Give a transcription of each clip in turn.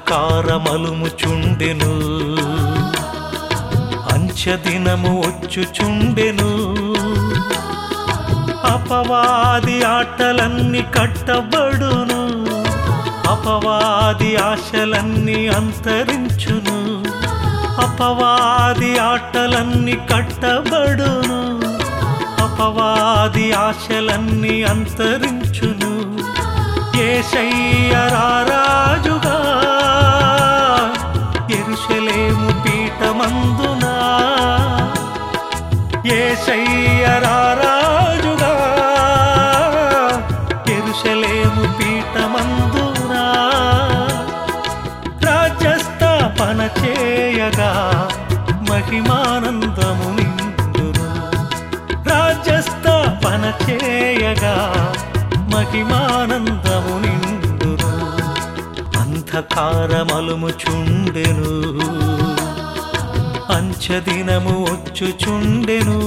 అంధకారమలుముచుండెను, అంచెదినము వచ్చుచుండెను. అపవాది ఆటలన్నీ కట్టబడును, అపవాది ఆశలన్నీ అంతరించును. అపవాది ఆటలన్నీ కట్టబడును, అపవాది ఆశలన్నీ అంతరించును. యేసయ్య రారాజుగా యెరూషలేము పీఠమందున, యేసయ్య రారాజుగా యెరూషలేము పీఠమందున. రాజ్యస్థాపన చేయగా మహిమానందము నిండును, రాజ్యస్థాపన చేయగా మహిమానందము నిండును. అంధకారమలుముచుండెను, అంచెదినము వచ్చుచుండెను.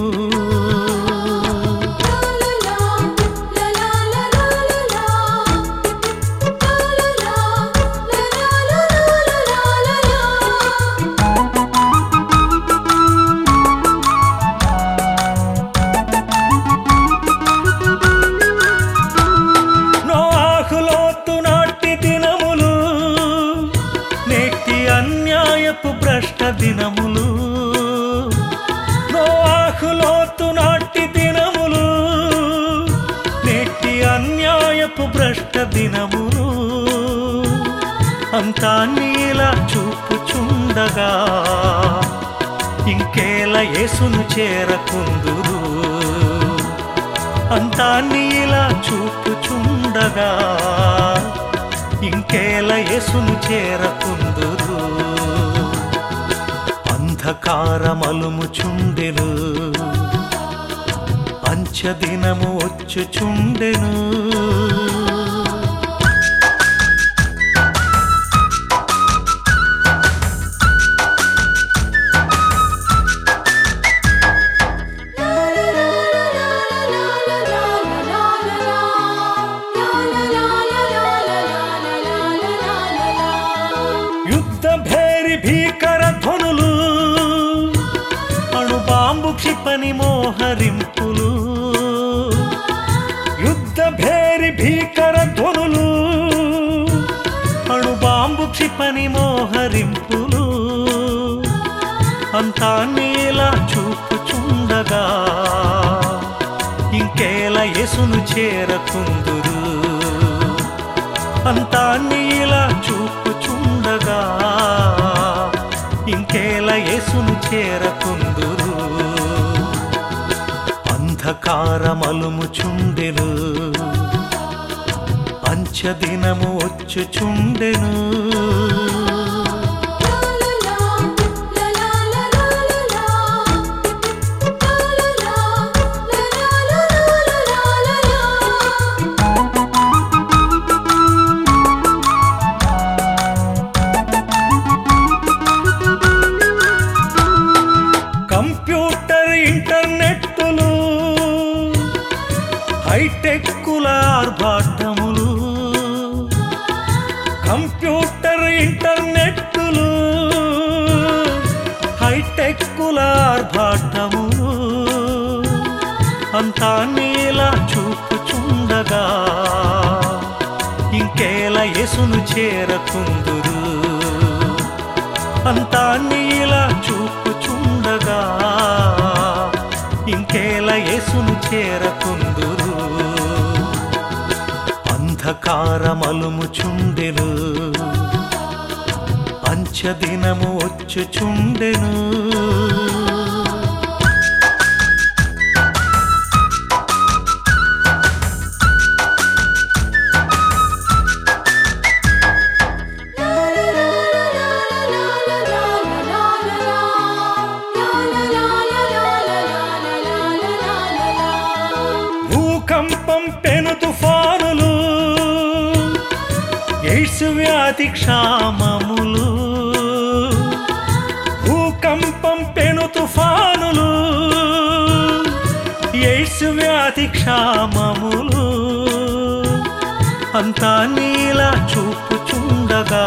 భ్రష్ట దినములు, నోవాహు లోతు నాటి దినములు, నేటి అన్యాయపు భ్రష్ట దినములు. అంతా నీలా చూపుచుండగా ఇంకేలా యేసును చేరకుందురు. అంతా నీలా చూపుచుండగా ఇంకేలా యేసును చేరకుందురు. అంధకారమలుముచుండెను, అంచెదినము వచ్చుచుండెను. యుద్ధ భేరి భీకర ధ్వనులు, అణుబాంబు క్షిపణి మోహరింపులు. యుద్ధ భేరి భీకర ధ్వనులు, అణుబాంబు క్షిపణి మోహరింపులు. అంతా నీలా చూపుచుండగా ఇంకేలా యేసును చేరకుందురు. అంతా నీలా చూపుచుండగా ఇంకేలా యేసును చేరకుందురు. అంధకారమలుముచుండెను, అంచెదినము వచ్చుచుండెను. కంప్యూటర్ ఇంటర్నెట్టులు, హైటెక్కుల ఆర్భాటములు. కంప్యూటర్ ఇంటర్నెట్టులు, హైటెక్కుల ఆర్భాటములు. అంతా నీలా చూపుచుండగా ఇంకేలా యేసును చేరకుందురు. అంతా నీలా చూపుచుండగా ఇంకేలా యేసును చేరకుందురు. అంధకారమలుముచుండెను, అంచెదినము వచ్చుచుండెను. భూకంపం పెను తుఫానులు, ఎయిడ్స్ వ్యాధి క్షామములు. భూకంపం పెను తుఫానులు, ఎయిడ్స్ వ్యాధి క్షామములు. అంతా నీలా చూపుచుండగా చూపుచుండగా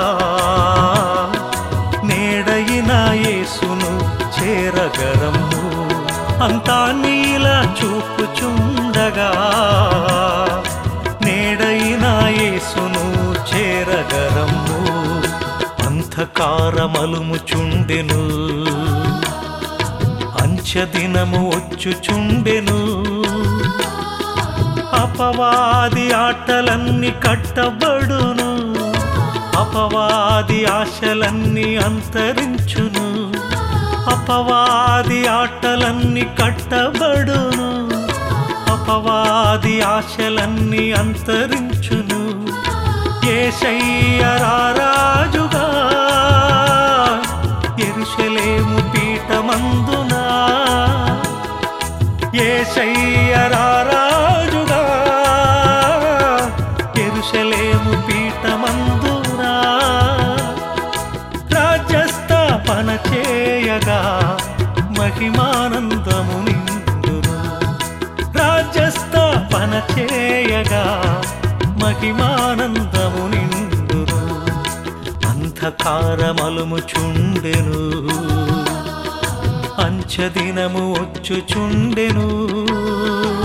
నేడయిన యేసును చేరగరము అంతా నీలా చూపుచుండగా నేడయిన యేసును చేరగరము అంధకారమలుముచుండెను అంచెదినము వచ్చుచుండెను అపవాది ఆటలన్నీ కట్టబడును అపవాది ఆశలన్నీ అంతరించును అపవాది ఆటలన్నీ కట్టబడును అపవాది ఆశలన్నీ అంతరించును యేసయ్య రారాజుగా యెరూషలేము పీఠమందున యేసయ్య రారాజుగా యెరూషలేము పీఠమందున రాజ్యస్థాపన చేయగా మహిమానందము నిండును రాజ్యస్థాపన చేయగా మహిమానందము నిండును అంధకారమలుముచుండెను అంచెదినము వచ్చుచుండెను